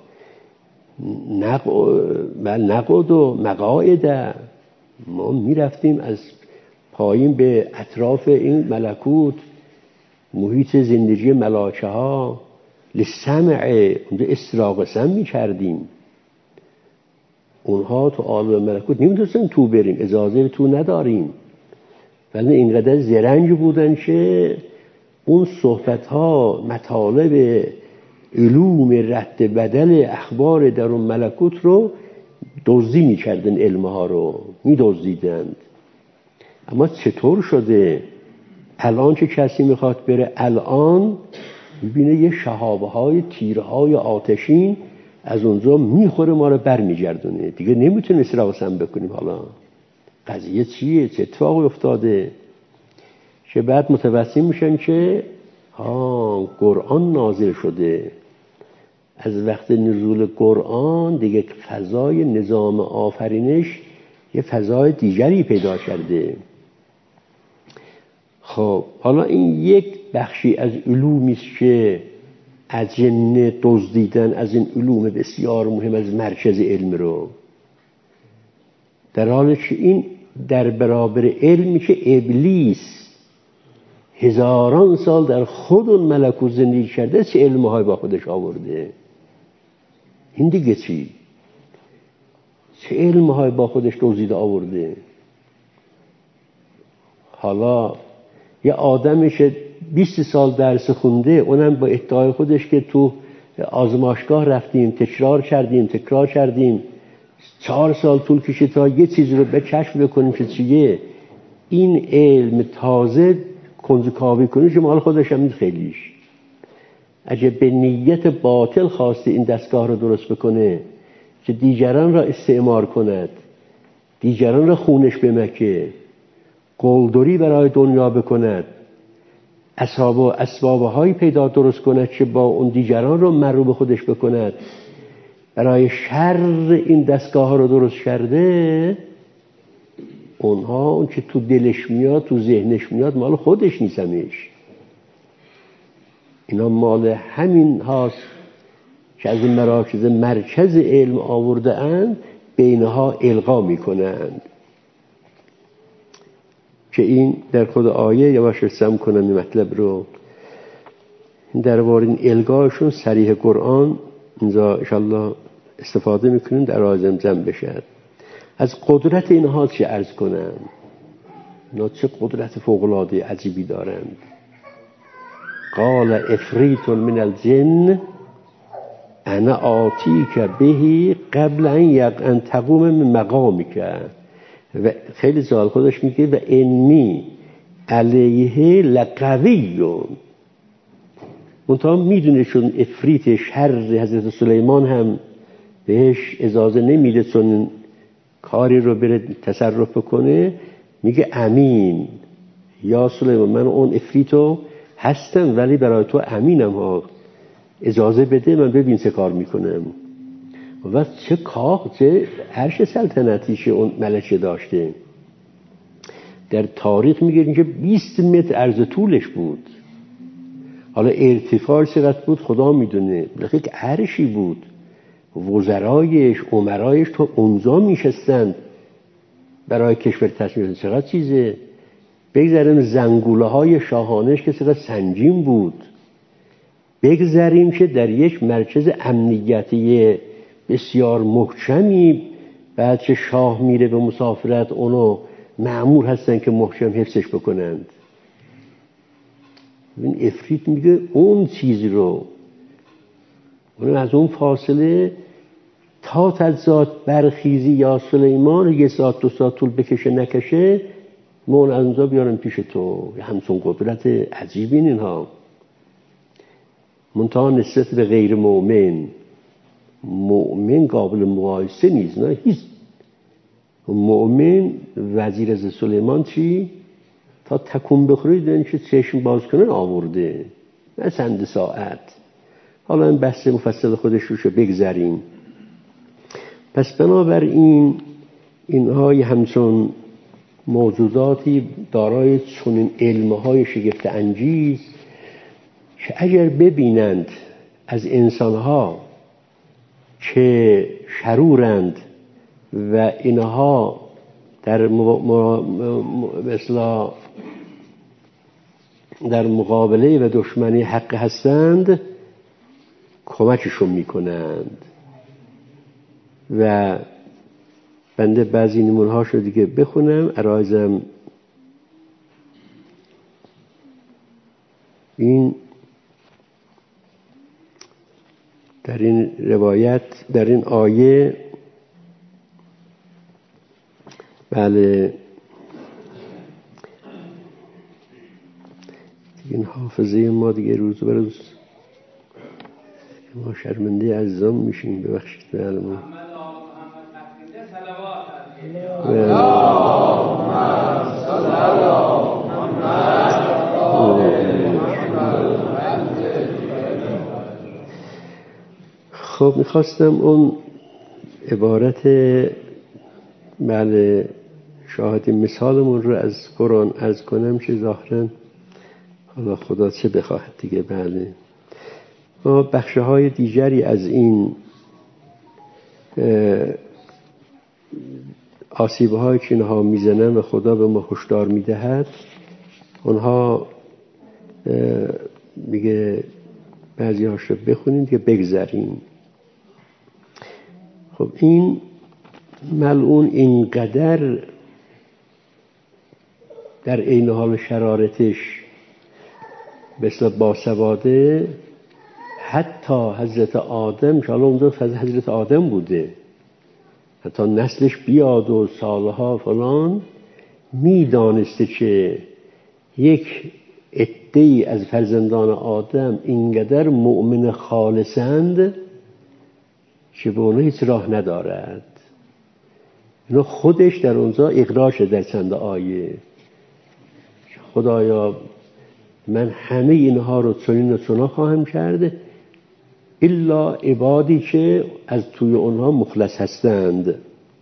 نقعد و مقاعد، ما میرفتیم از پایین به اطراف این ملکوت، محیط زندگی ملائکه ها، لسمع، اونجا استراق سمع میکردیم. اونها تو عالم ملکوت نمیتونستن تو بریم، اجازه تو نداریم. ولی اینقدر زرنگ بودن که اون صحبت ها، مطالب علوم رد بدل اخبار در اون ملکوت رو دزدی میکردن، علمها رو میدزدیدند. اما چطور شده الان که کسی میخواد بره الان میبینه یه شهابه های تیره های آتشین از اونجا میخوره، ما رو بر میگردونه، دیگه نمیتونه استراحت بکنیم. حالا قضیه چیه؟ چه اتفاقی افتاده که بعد متوسم میشن که ها قرآن نازل شده. از وقت نزول قرآن دیگه فضای نظام آفرینش یه فضای دیگری پیدا کرده. خب حالا این یک بخشی از علومی است که از جن دزدیدن از این علوم بسیار مهم از مرکز علم رو، در حالی که این در برابر علمی که ابلیس هزاران سال در خود اون ملکوت زندگی کرده چه علمهای با خودش آورده. این دیگه چی؟ چه علمهای با خودش دزدیده آورده. حالا یه آدمی که بیست سال درس خونده، اونم با ادعای خودش که تو آزمایشگاه رفتیم، تکرار کردیم تکرار کردیم چهار سال طول کشید تا یه چیز رو به کشف بکنیم که چیه. این علم تازه کنجکاوی کنید که مال خودش هم خیلیش. اگه به نیت باطل خواسته این دستگاه رو درست بکنه که دیگران را استعمار کند، دیگران را خونش بمکه، قلدری برای دنیا بکند، اسباب و اسبابهایی پیدا درست کند که با اون دیگران رو مرو به خودش بکند، برای شر این دستگاه ها رو درست کرده، اونها اون که تو دلش میاد تو ذهنش میاد مال خودش نیستمش، اینا مال همین هاست که از این مراکز مرکز علم آورده اند بینها القا میکنند. که این در خود آیه یواش رسم کنم این مطلب رو، در وارد این القاشون صریح قرآن اینجا انشاءالله استفاده میکنیم در آیه زمزم بشد. از قدرت اینها چه عرض کنم، اینا چه قدرت فوق‌العاده عجیبی دارند. قال افریت من الجن انا آتیک بهی قبل ان تقوم من مقامک. و خیلی زال خودش میگه و انی علیه لقویون. منتها میدونه چون افریت شر حضرت سلیمان هم بهش اجازه نمیده چون کاری رو بره تصرف کنه، میگه امین یا سلیمان من اون افریتو هستم ولی برای تو امینم ها، اجازه بده من ببین چه کار میکنم. و چه کاخ چه عرش سلطنتیش اون ملکه داشته. در تاریخ میگه که بیست متر عرض طولش بود، حالا ارتفاع چقدر بود خدا میدونه، بلکه یک عرشی بود، وزرایش امرایش تو اونجا میشستند برای کشور تصمیم. چقدر چیزه. بگذاریم زنگوله های شاهانش که چقدر سنگین بود، بگذاریم که در یک مرکز امنیتی بسیار محکمی بعد که شاه میره به مسافرت اونو مأمور هستن که محکم حفظش بکنند. این افریت میگه اون چیز رو اون از اون فاصله تا تزاد برخیزی یا سلیمان یه ساعت دو ساعت طول بکشه نکشه ما اون از اونجا بیارم پیش تو. همچون قدرت عجیبی اینها. منتها نسبت به غیر مؤمن، مؤمن قابل مقایسه نیست. نه هیچ. مؤمن وزیر از سلیمان چی؟ تا تکون بخوری دیدن که چشم باز کنن آورده نه چند ساعت. حالا این بحث مفصل خودش روشو بگذاریم. پس بنابراین اینها همچون موجوداتی دارای چنین علمهای شگفت انگیز که اگر ببینند از انسانها که شرورند و اینها در مثلا در مقابله و دشمنی حق هستند کمکشون میکنند. و بنده بعضی نمونهاشو دیگه بخونم ارائیزم. این در این روایت در این آیه بله این حافظه ما دیگه روز به روز ما شرمنده عزیزان میشیم. ببخشید بله ما خب میخواستم اون عبارت بله شاهد مثالمون رو از قرآن عرض کنم که ظاهراً حالا خدا چه بخواهد دیگه. بله ما بخشه های دیگری از این آسیبه های که اینها میزنن و خدا به ما هشدار میدهد اونها میگه بعضی هاش رو بخونیم که بگذاریم. خب این ملعون اینقدر در عین حال شرارتش مثل باسواده حتی حضرت آدم که حالا اونجا حضرت آدم بوده حتی نسلش بیاد و سالها فلان میدانسته که یک عده‌ای از فرزندان آدم اینقدر مؤمن خالصند که به اونها هیچ راه ندارد اینا خودش در اونجا اقرار شده در چند آیه. خدایا من همه اینها رو چنین و چنان خواهم کرد الا عبادی که از توی اونها مخلص هستند.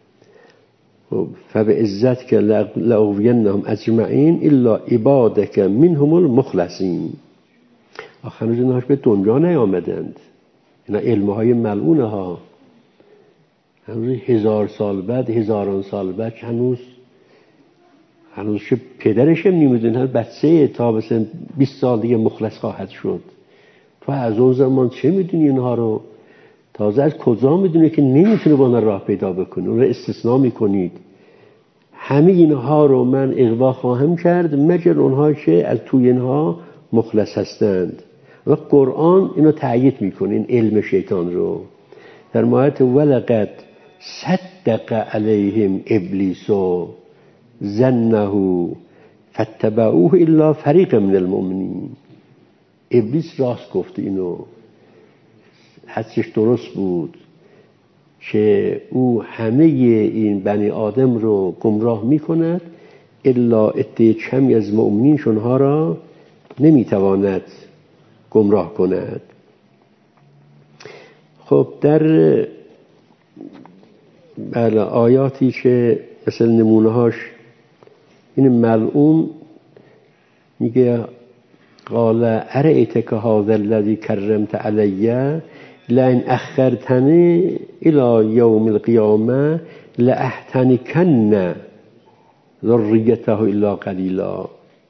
فبعزتک لأغوینهم اجمعین الا عبادک منهم المخلصین. آخر هنوز اینهاش به دنیا نیامدند، اینا علمهای ملعونه ها. هنوز هزار سال بعد، هزاران سال بعد، هنوز هنوز که پدرش هم نمیدونه، بچه تا مثلا بیست سال دیگه مخلص خواهد شد. تو از اون زمان چه میدونی اینها رو؟ تازه از کجا میدونه که نمیتونه با من راه پیدا بکنه؟ اون رو استثناء میکنید. همه اینها رو من اغوا خواهم کرد مگر اونها که از توی اینها مخلص هستند. و قرآن اینو تأیید میکنه، این علم شیطان رو. در مایت ولقد صدق علیهم ابلیس ظنه فاتبعوه الا فریق من المؤمنین. ابلیس راست گفته، اینو حدسش درست بود که او همه این بنی آدم رو گمراه میکند الا عده کمی از مؤمنین شونها را نمیتواند گمراه کند. خب در بله آیاتی که مثل نمونه هاش این ملعون میگه قال ارئیتک هذا الذی کرمت علی لئن اخرتنی الی یوم القیامه لاحتنکن ذریته الا قلیلا.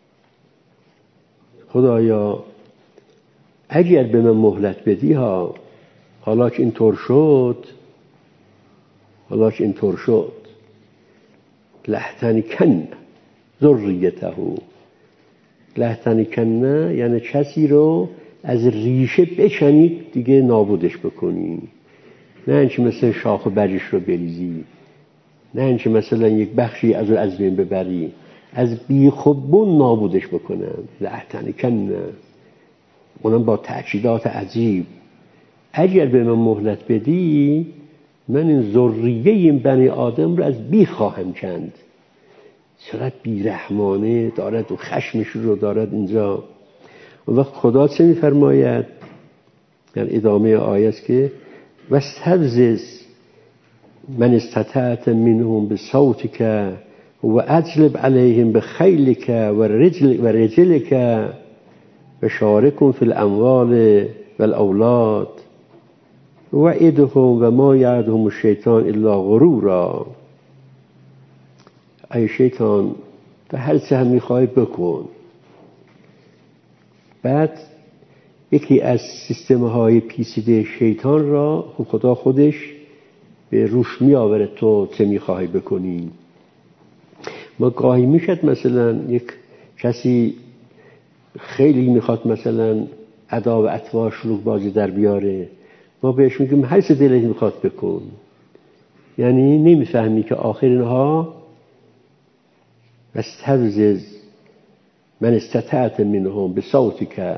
خدایا اگر به من مهلت بدی ها، حالا که اینطور شد حالا که اینطور شد لاحتنکن ذریته، لاحتنکن یعنی کسی رو از ریشه بکنی دیگه نابودش بکنی، نه اینکه مثلا شاخ و برگش رو بریزی، نه اینکه مثلا یک بخشی از رو از بین ببری، از بی خودبون نابودش بکنم. لاحتنکن، اونم با تأکیدات عجیب. اگر به من مهلت بدی من این ذریه این بنی آدم رو از بی خواهم کند. چقدر بیرحمانه دارد و خشمش رو دارد اینجا. اون وقت خدا چه میفرماید در ادامه آیه است که واستفزز من استطعت منهم بصوتک و اجلب علیهم بخیلک و رجل و رجلک و شارکهم فی الاموال والاولاد وعدهم و ما یعدهم الشیطان الا غرورا. ای شیطان تو هر چه هم میخوای بکن. بعد یکی از سیستم های پیچیده شیطان را خدا خودش به روش می آوره تو چه میخوای بکنی. ما گاهی میشد مثلا یک کسی خیلی میخواد مثلا ادا و اطوار شلوغ بازی در بیاره، ما بهش میگیم هر چه دلت میخواد بکن. یعنی نمیفهمی که آخر اینها واستفزز من استطعت منهم بصوتک.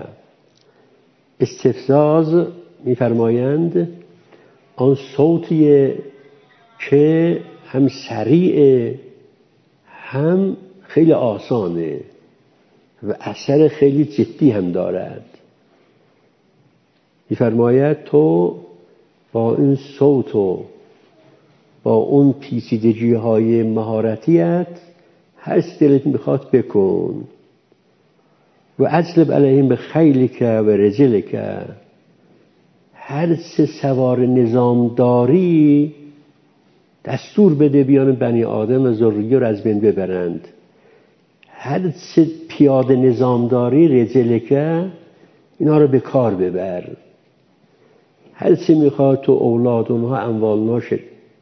استفزاز میفرمایند آن صوتی که هم سریع هم خیلی آسانه و اثر خیلی جدی هم دارد. میفرماید تو با این صوت و با اون پیچیدگی های مهارتیت هر چه دلت میخواد بکن. و اجلب علیهم بخیلک و رجلک، هر چه سوار نظامداری دستور بده بیان بنی آدم و ذریه رو از بین ببرند. هر چه پیاده نظامداری رجلک، اینا رو به کار ببر. هر چه میخواد تو اولاد اونها اموال ناشه.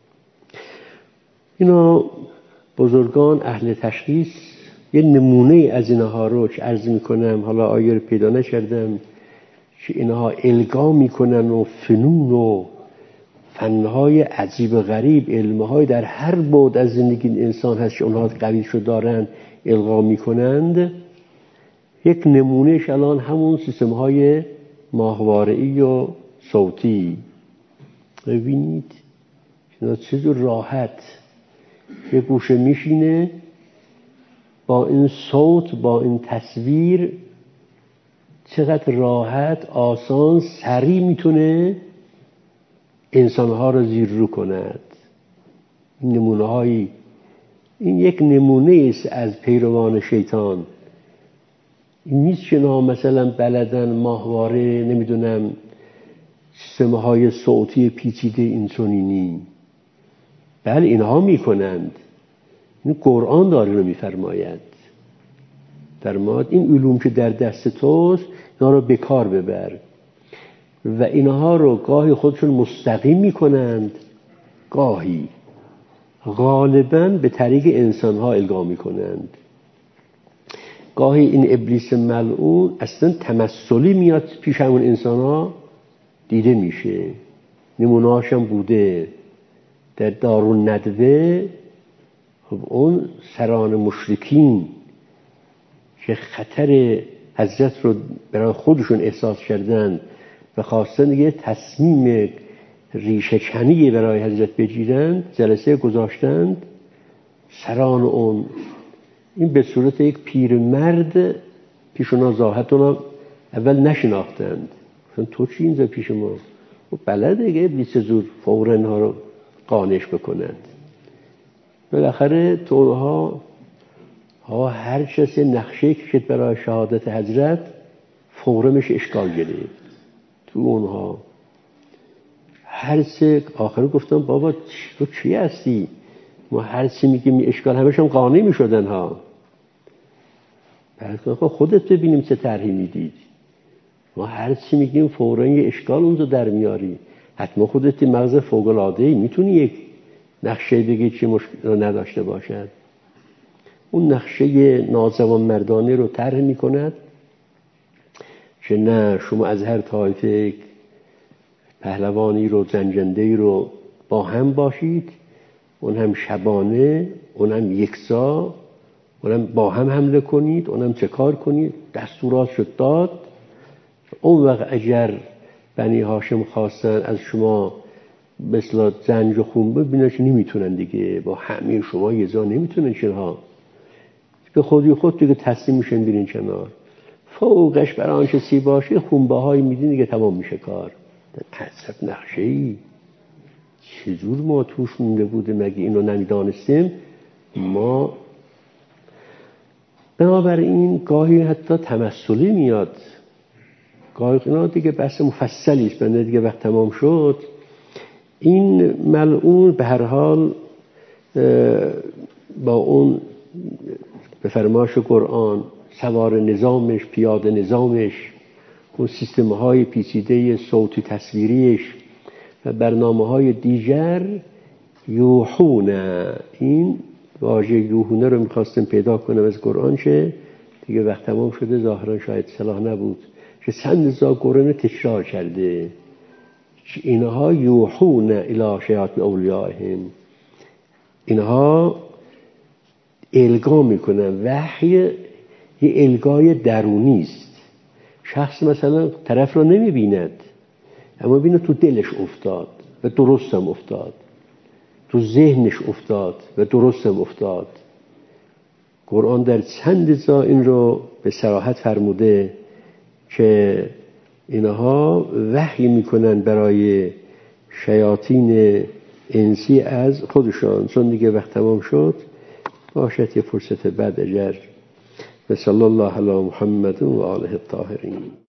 اینا بزرگان اهل تشخیص یه نمونه از اینها رو که عرض میکنم، حالا آیه رو پیدا نکردم، که اینها القا میکنن و فنون و فنهای عجیب و غریب، علمهای در هر بعد از زندگی انسان هست که اونها قویشو دارن القا میکنند. یک نمونهش الان همون سیستم های ماهواره‌ای و صوتی. ببینید اینا چیز راحت یه گوشه میشینه با این صوت، با این تصویر چقدر راحت، آسان، سریع میتونه انسانها رو زیر رو کند. این نمونه هایی، این یک نمونه است از پیروان شیطان. این نیست که نه مثلا بلدن ماهواره، نمیدونم سیستم های صوتی پیچیده اینسونینی. بله اینها میکنند. این قرآن داره رو میفرماید، فرماد این علوم که در دست توست اینا رو به کار ببر. و اینها رو گاهی خودشون مستقیم میکنند، گاهی غالباً به طریق انسان ها القا میکنند. گاهی این ابلیس ملعون اصلا تمثلی میاد پیش همون انسان ها دیده میشه. نمونه‌هاش هم بوده در دارالندوه. خب اون سران مشرکین که خطر حضرت رو برای خودشون احساس کردند و خواستن یه تصمیم ریشه کنی برای حضرت بگیرند، جلسه گذاشتند. سران اون این به صورت یک پیرمرد پیش اونا ظاهر، اونا اول نشناختند. تو چی اینجا پیش ما؟ و بلده دیگه ابلیس زور فوراً ها رو قانش بکنند. بالاخره تو اونها ها هر کسی نقشه کشید برای شهادت حضرت، فوراً میشه اشکال گرفت. تو اونها هر سه آخر گفتم بابا تو چی هستی؟ ما هر چی میگیم اشکال، همشون قانع میشدن ها. بعد خودت ببینیم چه طرحی میدید. ما هر چی میگیم فوراً یه اشکال اونجا در میاری. حتما خودت مغز فوق العاده ای میتونی یک نقشه بگی چی مشکل نداشته باشد. اون نقشه نازوان مردانه رو طرح میکند که نه شما از هر طایفه پهلوانی رو، زنجنده‌ای رو با هم باشید، اون هم شبانه، اون هم یکسا، اون هم با هم حمله کنید، اون هم چه کار کنید. دستورات شد داد. اون وقت اگر بنی هاشم خواستن از شما مثل زنج و خون ببیننش نمیتونن دیگه، با همه شما یه جا نمیتونن شنها. به خودی خود دیگه تسلیم میشن بیرین کنار. فوقش برای آنچه سی باشه خونبه هایی میدین دیگه تمام میشه کار. حسب نقشه ای چجور ما توش مونده بوده مگه اینو نمیدانستیم ما. بنابراین گاهی حتی تمثلی میاد، گاهی اینا دیگه بحث مفصلی است، بنده دیگه وقت تمام شد. این ملعون به هر حال با اون به فرمایش قرآن سوار نظامش، پیاده نظامش، اون سیستم های پیچیده صوتی تصویریش و برنامه های دیگر، یوحونه، این واژه یوحونه رو میخواستم پیدا کنم از قرآن، چه دیگه وقت تمام شده، ظاهرا شاید صلاح نبود که چند زا قرآن تکرار کرده. اینها یوحونه الی شیاطین اولیائهم، اینها القا میکنن. وحی یه القای درونی است. شخص مثلا طرف رو نمیبیند اما بینه تو دلش افتاد و درستم افتاد، تو ذهنش افتاد و درستم افتاد. قرآن در چند جا این رو به صراحت فرموده که اینها وحی میکنن برای شیاطین انسی از خودشان. چون دیگه وقت تمام شد، باشد یه فرصت بعد اجر. و صلی الله علی محمد و آله الطاهرین.